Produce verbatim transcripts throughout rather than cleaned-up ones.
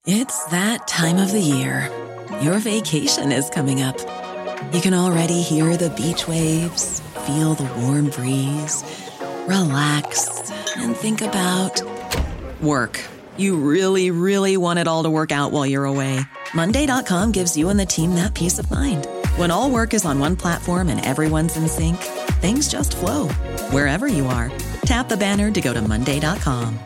It's that time of the year. Your vacation is coming up. You can already hear the beach waves, feel the warm breeze, relax, and think about work. You really, really want it all to work out while you're away. Monday dot com gives you and the team that peace of mind. When all work is on one platform and everyone's in sync, things just flow. Wherever you are, tap the banner to go to Monday dot com.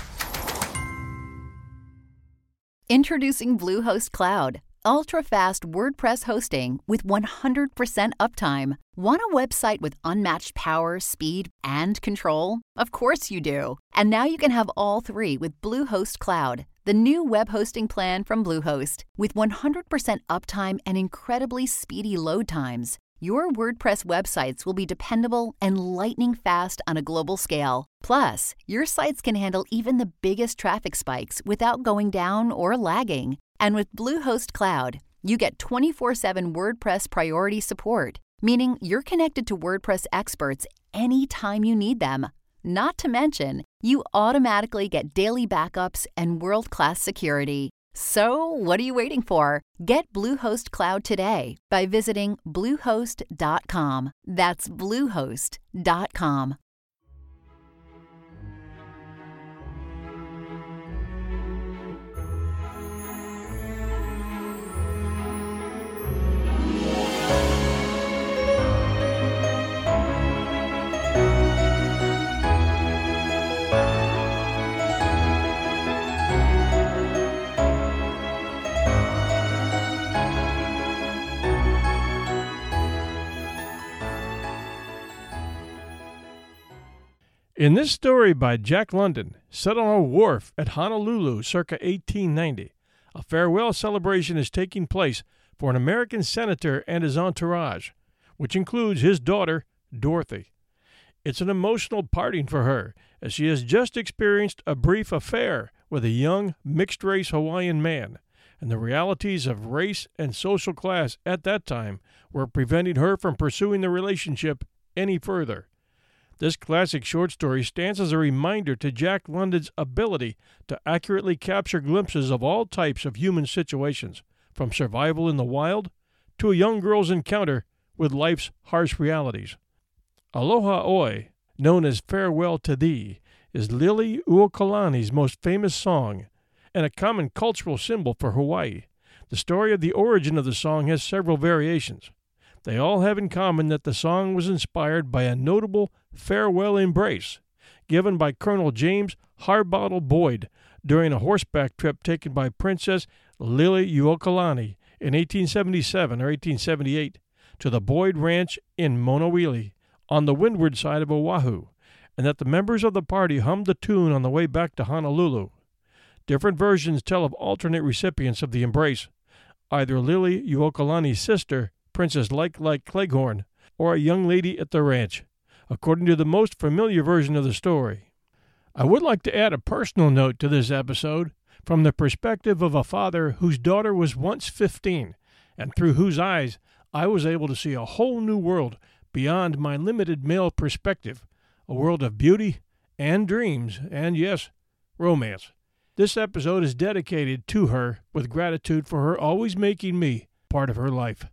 Introducing Bluehost Cloud, ultra-fast WordPress hosting with one hundred percent uptime. Want a website with unmatched power, speed, and control? Of course you do. And now you can have all three with Bluehost Cloud, the new web hosting plan from Bluehost. With one hundred percent uptime and incredibly speedy load times, your WordPress websites will be dependable and lightning fast on a global scale. Plus, your sites can handle even the biggest traffic spikes without going down or lagging. And with Bluehost Cloud, you get twenty-four seven WordPress priority support, meaning you're connected to WordPress experts anytime you need them. Not to mention, you automatically get daily backups and world-class security. So, what are you waiting for? Get Bluehost Cloud today by visiting bluehost dot com. That's bluehost dot com. In this story by Jack London, set on a wharf at Honolulu circa eighteen ninety, a farewell celebration is taking place for an American senator and his entourage, which includes his daughter, Dorothy. It's an emotional parting for her, as she has just experienced a brief affair with a young, mixed-race Hawaiian man, and the realities of race and social class at that time were preventing her from pursuing the relationship any further. This classic short story stands as a reminder to Jack London's ability to accurately capture glimpses of all types of human situations, from survival in the wild to a young girl's encounter with life's harsh realities. Aloha Oi, known as Farewell to Thee, is Lili Uokalani's most famous song and a common cultural symbol for Hawaii. The story of the origin of the song has several variations. They all have in common that the song was inspired by a notable farewell embrace given by Colonel James Harbottle Boyd during a horseback trip taken by Princess Lili Uokalani in eighteen seventy-seven or eighteen seventy-eight to the Boyd Ranch in Monowili on the windward side of Oahu, and that the members of the party hummed the tune on the way back to Honolulu. Different versions tell of alternate recipients of the embrace, either Lili Uokalani's sister, Princess Like Like Cleghorn, or a young lady at the ranch, according to the most familiar version of the story. I would like to add a personal note to this episode from the perspective of a father whose daughter was once fifteen, and through whose eyes I was able to see a whole new world beyond my limited male perspective, a world of beauty and dreams and, yes, romance. This episode is dedicated to her with gratitude for her always making me part of her life.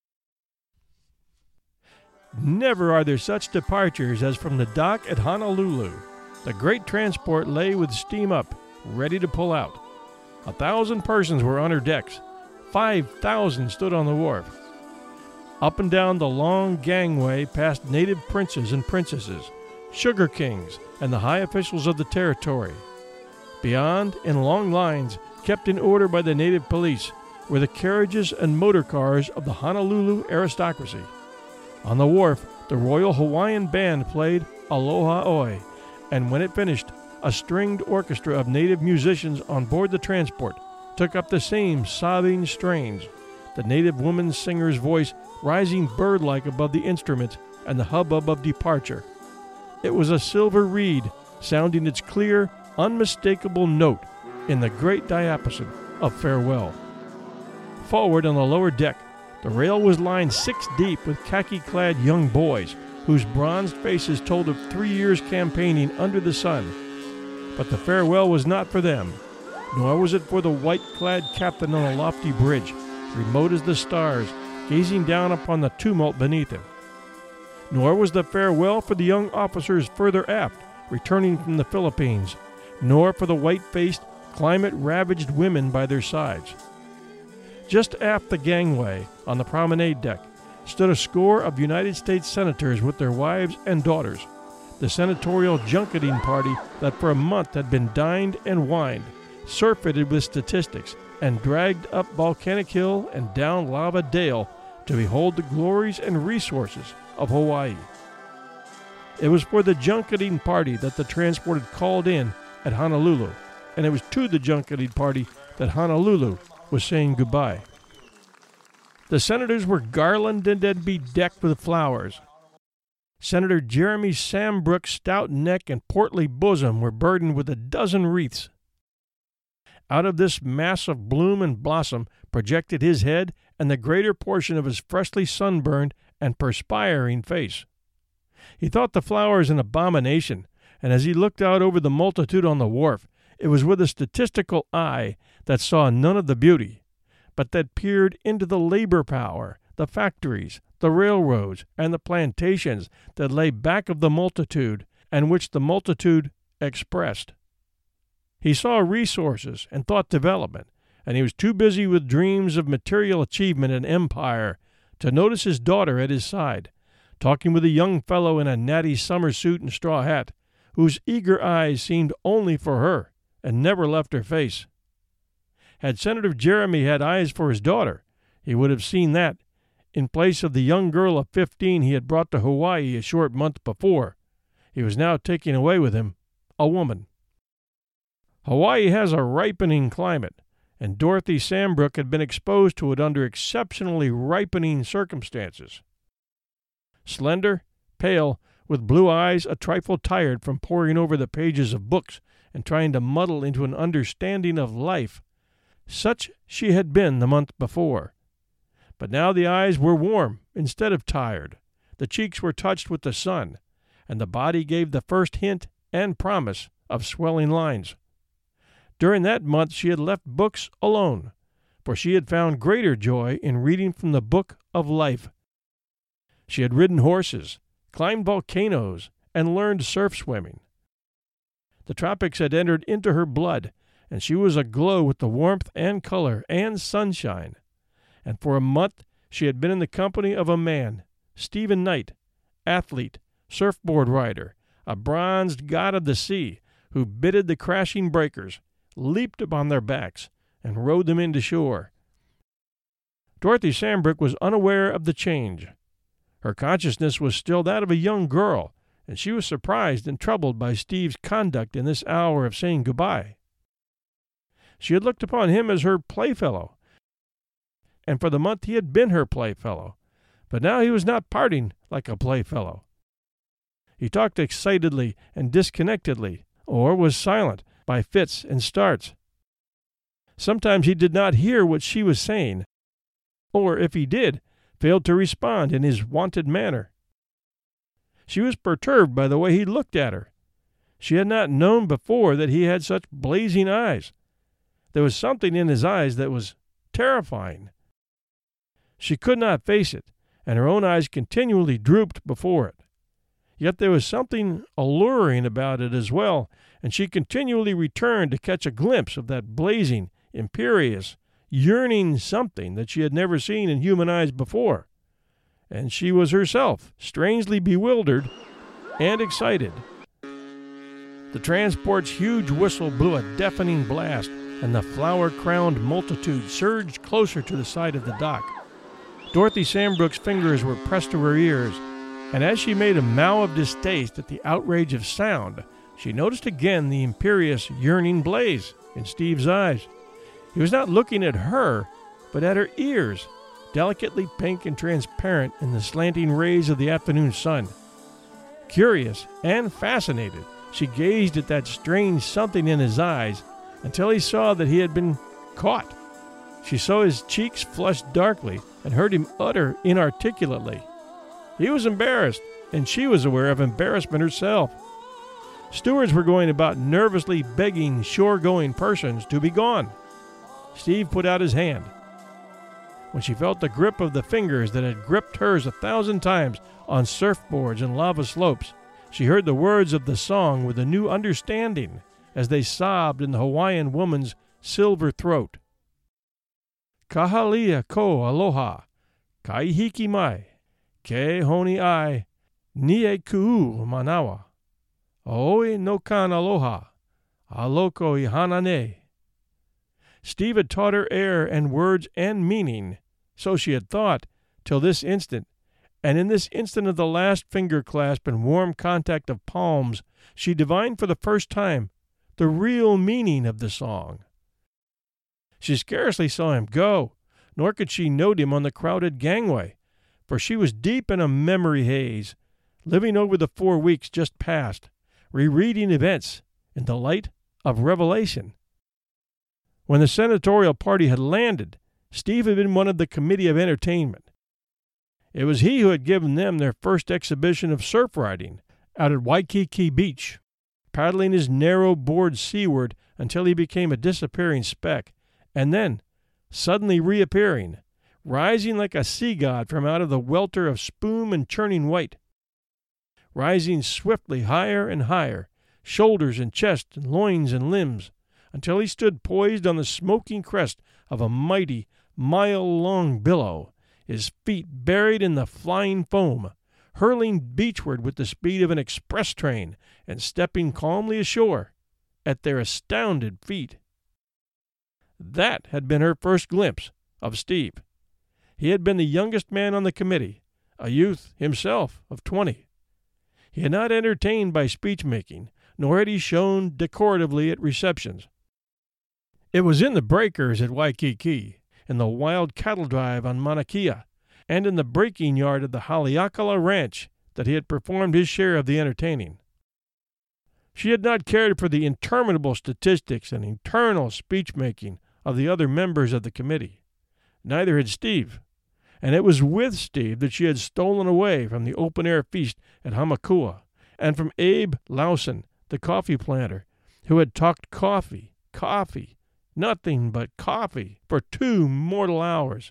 Never are there such departures as from the dock at Honolulu. The great transport lay with steam up, ready to pull out. A thousand persons were on her decks. Five thousand stood on the wharf. Up and down the long gangway passed native princes and princesses, sugar kings, and the high officials of the territory. Beyond, in long lines, kept in order by the native police, were the carriages and motor cars of the Honolulu aristocracy. On the wharf, the Royal Hawaiian Band played Aloha Oi, and when it finished, a stringed orchestra of native musicians on board the transport took up the same sobbing strains, the native woman singer's voice rising bird-like above the instrument and the hubbub of departure. It was a silver reed sounding its clear, unmistakable note in the great diapason of farewell. Forward on the lower deck, the rail was lined six deep with khaki-clad young boys, whose bronzed faces told of three years campaigning under the sun. But the farewell was not for them. nor was it for the white-clad captain on a lofty bridge, remote as the stars, gazing down upon the tumult beneath him. Nor was the farewell for the young officers further aft, returning from the Philippines, nor for the white-faced, climate-ravaged women by their sides. Just aft the gangway, on the promenade deck, stood a score of United States senators with their wives and daughters, the senatorial junketing party that for a month had been dined and wined, surfeited with statistics, and dragged up Volcanic Hill and down Lava Dale to behold the glories and resources of Hawaii. It was for the junketing party that the transport had called in at Honolulu, and it was to the junketing party that Honolulu was saying goodbye. The senators were garlanded and bedecked with flowers. Senator Jeremy Sambrook's stout neck and portly bosom were burdened with a dozen wreaths. Out of this mass of bloom and blossom projected his head and the greater portion of his freshly sunburned and perspiring face. He thought the flowers an abomination, and as he looked out over the multitude on the wharf, it was with a statistical eye that saw none of the beauty, but that peered into the labor power, the factories, the railroads, and the plantations that lay back of the multitude, and which the multitude expressed. He saw resources and thought development, and he was too busy with dreams of material achievement and empire to notice his daughter at his side, talking with a young fellow in a natty summer suit and straw hat, whose eager eyes seemed only for her and never left her face. Had Senator Jeremy had eyes for his daughter, he would have seen that, in place of the young girl of fifteen he had brought to Hawaii a short month before, he was now taking away with him a woman. Hawaii has a ripening climate, and Dorothy Sambrook had been exposed to it under exceptionally ripening circumstances. Slender, pale, with blue eyes a trifle tired from poring over the pages of books and trying to muddle into an understanding of life, such she had been the month before. But now the eyes were warm instead of tired, the cheeks were touched with the sun, and the body gave the first hint and promise of swelling lines. During that month she had left books alone, for she had found greater joy in reading from the book of life. She had ridden horses, climbed volcanoes, and learned surf swimming. The tropics had entered into her blood, and she was aglow with the warmth and color and sunshine. And for a month she had been in the company of a man, Stephen Knight, athlete, surfboard rider, a bronzed god of the sea, who bitted the crashing breakers, leaped upon their backs, and rode them into shore. Dorothy Sambrook was unaware of the change. Her consciousness was still that of a young girl, and she was surprised and troubled by Steve's conduct in this hour of saying goodbye. She had looked upon him as her playfellow, and for the month he had been her playfellow, but now he was not parting like a playfellow. He talked excitedly and disconnectedly, or was silent by fits and starts. Sometimes he did not hear what she was saying, or if he did, failed to respond in his wonted manner. She was perturbed by the way he looked at her. She had not known before that he had such blazing eyes. There was something in his eyes that was terrifying. She could not face it, and her own eyes continually drooped before it. Yet there was something alluring about it as well, and she continually returned to catch a glimpse of that blazing, imperious, yearning something that she had never seen in human eyes before. And she was herself strangely bewildered and excited. The transport's huge whistle blew a deafening blast, and the flower-crowned multitude surged closer to the side of the dock. Dorothy Sambrook's fingers were pressed to her ears, and as she made a mow of distaste at the outrage of sound, she noticed again the imperious, yearning blaze in Steve's eyes. He was not looking at her, but at her ears, delicately pink and transparent in the slanting rays of the afternoon sun. Curious and fascinated, she gazed at that strange something in his eyes until he saw that he had been caught. She saw his cheeks flush darkly and heard him utter inarticulately. He was embarrassed, and she was aware of embarrassment herself. Stewards were going about nervously begging shore-going persons to be gone. Steve put out his hand. When she felt the grip of the fingers that had gripped hers a thousand times on surfboards and lava slopes, she heard the words of the song with a new understanding as they sobbed in the Hawaiian woman's silver throat. Kahalia ko aloha, kaihiki mai, ke honi ai, nie kuu manawa, aoi no kan aloha, aloko I hanane. Steve had taught her air and words and meaning, so she had thought, till this instant, and in this instant of the last finger clasp and warm contact of palms, she divined for the first time the real meaning of the song. She scarcely saw him go, nor could she note him on the crowded gangway, for she was deep in a memory haze, living over the four weeks just past, rereading events in the light of revelation. When the senatorial party had landed, Steve had been one of the committee of entertainment. It was he who had given them their first exhibition of surf riding out at Waikiki Beach, paddling his narrow board seaward until he became a disappearing speck, and then, suddenly reappearing, rising like a sea god from out of the welter of spume and churning white, rising swiftly higher and higher, shoulders and chest and loins and limbs, until he stood poised on the smoking crest of a mighty, mile-long billow, his feet buried in the flying foam, hurling beachward with the speed of an express train, and stepping calmly ashore at their astounded feet. That had been her first glimpse of Steve. He had been the youngest man on the committee, a youth himself of twenty. He had not entertained by speech-making, nor had he shone decoratively at receptions. It was in the breakers at Waikiki, in the wild cattle drive on Mauna Kea, and in the breaking yard of the Haleakala Ranch that he had performed his share of the entertaining. She had not cared for the interminable statistics and eternal speech-making of the other members of the committee. Neither had Steve, and it was with Steve that she had stolen away from the open-air feast at Hamakua, and from Abe Lawson, the coffee planter, who had talked coffee, coffee, nothing but coffee, for two mortal hours.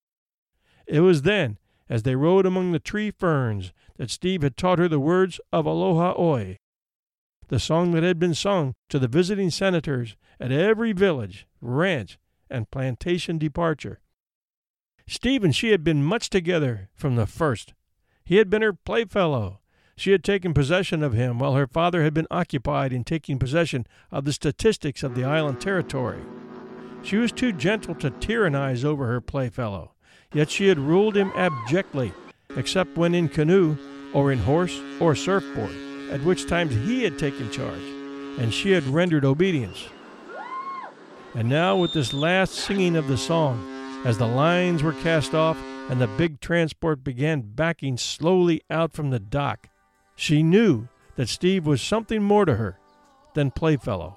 It was then, as they rode among the tree ferns, that Steve had taught her the words of Aloha Oi, the song that had been sung to the visiting senators at every village, ranch, and plantation departure. Steve and she had been much together from the first. He had been her playfellow. She had taken possession of him while her father had been occupied in taking possession of the statistics of the island territory. She was too gentle to tyrannize over her playfellow, yet she had ruled him abjectly, except when in canoe or in horse or surfboard, at which times he had taken charge, and she had rendered obedience. And now with this last singing of the song, as the lines were cast off and the big transport began backing slowly out from the dock, she knew that Steve was something more to her than playfellow.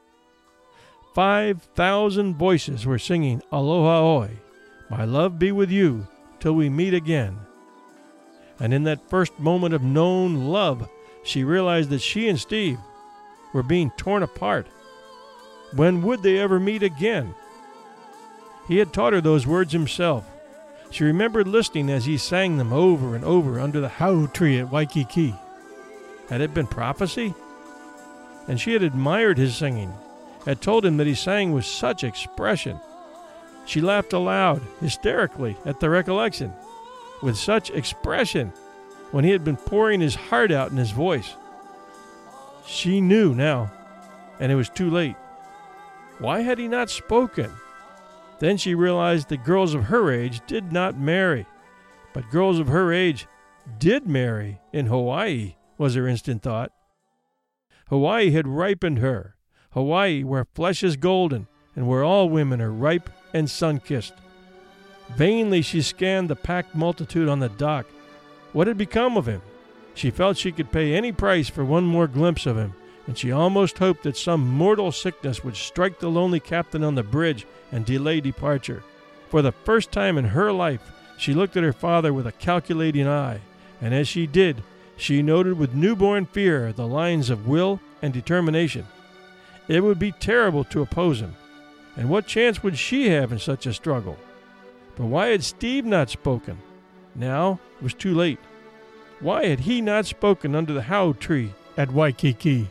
Five thousand voices were singing Aloha Oi, my love be with you till we meet again. And in that first moment of known love, she realized that she and Steve were being torn apart. When would they ever meet again? He had taught her those words himself. She remembered listening as he sang them over and over under the hau tree at Waikiki. Had it been prophecy? And she had admired his singing, had told him that he sang with such expression. She laughed aloud, hysterically, at the recollection, with such expression, when he had been pouring his heart out in his voice. She knew now, and it was too late. Why had he not spoken? Then she realized that girls of her age did not marry, but girls of her age did marry in Hawaii, was her instant thought. Hawaii had ripened her, Hawaii where flesh is golden and where all women are ripe and sun-kissed. Vainly she scanned the packed multitude on the dock. What had become of him? She felt she could pay any price for one more glimpse of him, and she almost hoped that some mortal sickness would strike the lonely captain on the bridge and delay departure. For the first time in her life, she looked at her father with a calculating eye, and as she did, she noted with newborn fear the lines of will and determination. It would be terrible to oppose him, and what chance would she have in such a struggle? But why had Steve not spoken? Now it was too late. Why had he not spoken under the Howe tree at Waikiki?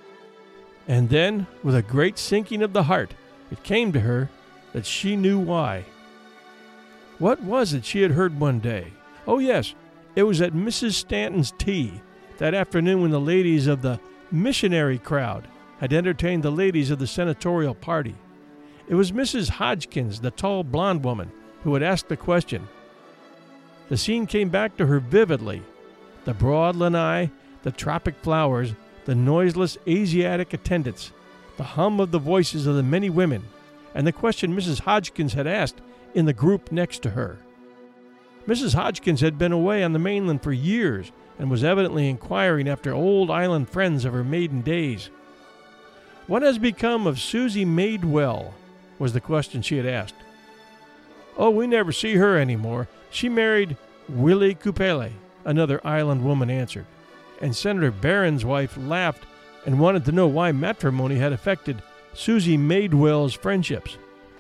And then, with a great sinking of the heart, it came to her that she knew why. What was it she had heard one day? Oh yes, it was at Missus Stanton's tea, that afternoon when the ladies of the missionary crowd had entertained the ladies of the senatorial party. It was Missus Hodgkins, the tall blonde woman, who had asked the question. The scene came back to her vividly. The broad lanai, the tropic flowers, the noiseless Asiatic attendants, the hum of the voices of the many women, and the question Missus Hodgkins had asked in the group next to her. Missus Hodgkins had been away on the mainland for years and was evidently inquiring after old island friends of her maiden days. "What has become of Susie Madewell?" was the question she had asked. "Oh, we never see her anymore. She married Willie Kupele," another island woman answered. And Senator Barron's wife laughed and wanted to know why matrimony had affected Susie Madewell's friendships.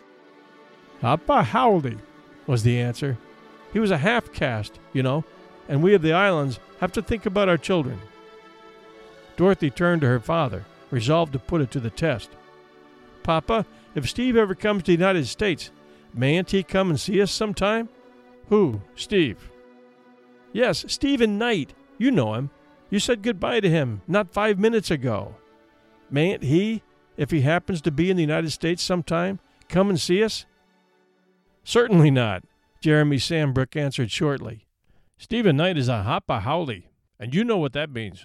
"Hapa howdy," was the answer. "He was a half-caste, you know, and we of the islands have to think about our children." Dorothy turned to her father, resolved to put it to the test. "Papa, if Steve ever comes to the United States, mayn't he come and see us sometime?" "Who, Steve?" "Yes, Stephen Knight. You know him. You said goodbye to him not five minutes ago. Mayn't he, if he happens to be in the United States sometime, come and see us?" "Certainly not," Jeremy Sandbrook answered shortly. "Stephen Knight is a hapa howdy, and you know what that means."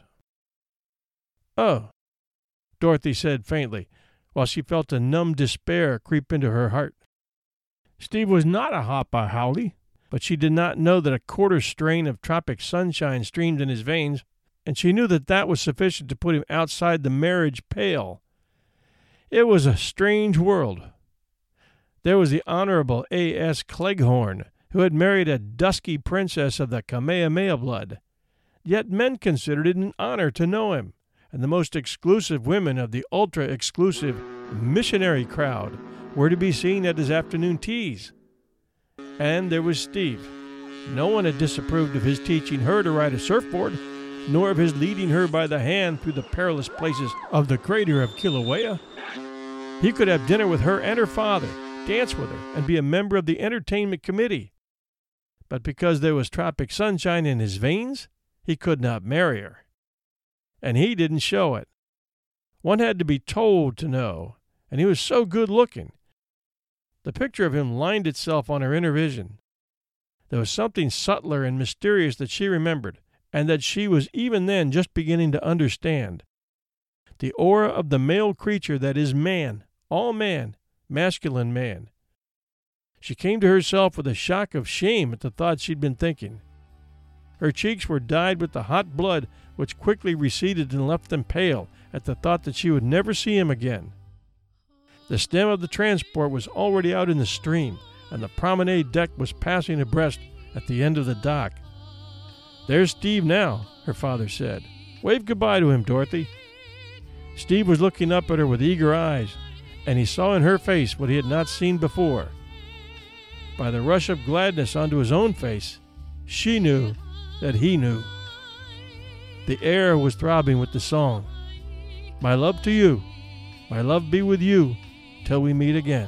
"Oh," Dorothy said faintly, while she felt a numb despair creep into her heart. Steve was not a hapa howdy, but she did not know that a quarter strain of tropic sunshine streamed in his veins, and she knew that that was sufficient to put him outside the marriage pale. It was a strange world. There was the Honorable A S Cleghorn, who had married a dusky princess of the Kamehameha blood. Yet men considered it an honor to know him, and the most exclusive women of the ultra-exclusive missionary crowd were to be seen at his afternoon teas. And there was Steve. No one had disapproved of his teaching her to ride a surfboard, nor of his leading her by the hand through the perilous places of the crater of Kilauea. He could have dinner with her and her father, dance with her, and be a member of the entertainment committee. But because there was tropic sunshine in his veins, he could not marry her. And he didn't show it. One had to be told to know, and he was so good-looking. The picture of him lined itself on her inner vision. There was something subtler and mysterious that she remembered, and that she was even then just beginning to understand. The aura of the male creature that is man, all man, masculine man. She came to herself with a shock of shame at the thoughts she'd been thinking. Her cheeks were dyed with the hot blood which quickly receded and left them pale at the thought that she would never see him again. The stem of the transport was already out in the stream, and the promenade deck was passing abreast at the end of the dock. "There's Steve now," her father said. "Wave goodbye to him, Dorothy." Steve was looking up at her with eager eyes, and he saw in her face what he had not seen before. By the rush of gladness onto his own face, she knew that he knew. The air was throbbing with the song. "My love to you, my love be with you, till we meet again."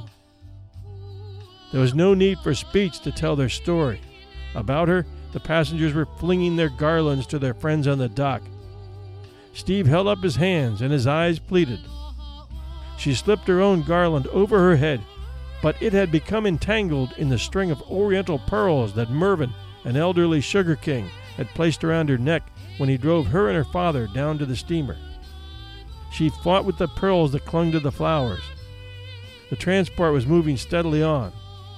There was no need for speech to tell their story. About her, the passengers were flinging their garlands to their friends on the dock. Steve held up his hands, and his eyes pleaded. She slipped her own garland over her head, but it had become entangled in the string of oriental pearls that Mervyn, an elderly sugar king, had placed around her neck when he drove her and her father down to the steamer. She fought with the pearls that clung to the flowers. The transport was moving steadily on.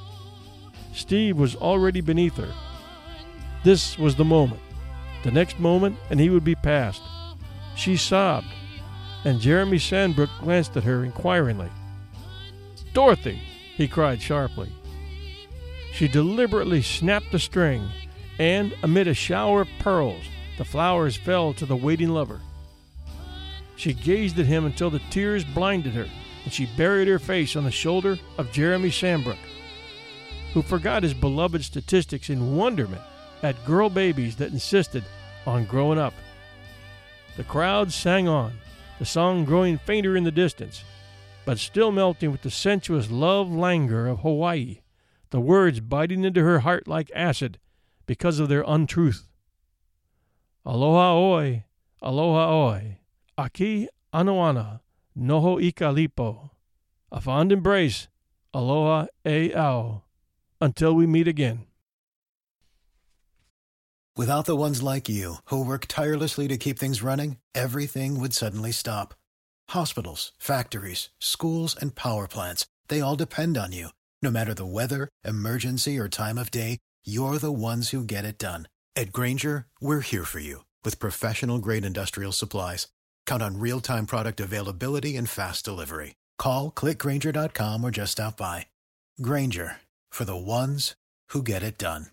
Steve was already beneath her. This was the moment. The next moment, and he would be past. She sobbed, and Jeremy Sandbrook glanced at her inquiringly. "Dorothy!" he cried sharply. She deliberately snapped the string, and, amid a shower of pearls, the flowers fell to the waiting lover. She gazed at him until the tears blinded her, and she buried her face on the shoulder of Jeremy Sambrook, who forgot his beloved statistics in wonderment at girl babies that insisted on growing up. The crowd sang on, the song growing fainter in the distance, but still melting with the sensuous love languor of Hawaii, the words biting into her heart like acid because of their untruth. Aloha oi, aloha oi, aki anoana, noho ika lipo, a fond embrace, aloha e ao, until we meet again. Without the ones like you, who work tirelessly to keep things running, everything would suddenly stop. Hospitals, factories, schools, and power plants, they all depend on you. No matter the weather, emergency, or time of day, you're the ones who get it done. At Grainger, we're here for you with professional-grade industrial supplies. Count on real-time product availability and fast delivery. Call, click Grainger dot com, or just stop by. Grainger, for the ones who get it done.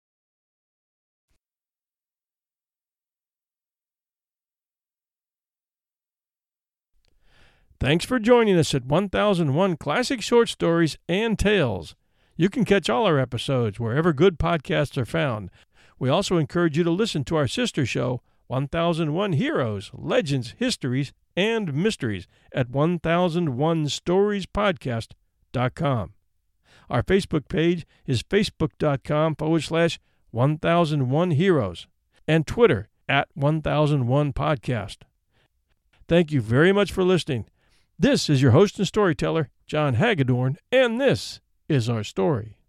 Thanks for joining us at one thousand one Classic Short Stories and Tales. You can catch all our episodes wherever good podcasts are found. We also encourage you to listen to our sister show, one thousand one Heroes, Legends, Histories, and Mysteries at one thousand one stories podcast dot com. Our Facebook page is facebook.com forward slash 1001 Heroes and Twitter at one thousand one Podcast. Thank you very much for listening. This is your host and storyteller, John Hagedorn, and this is our story.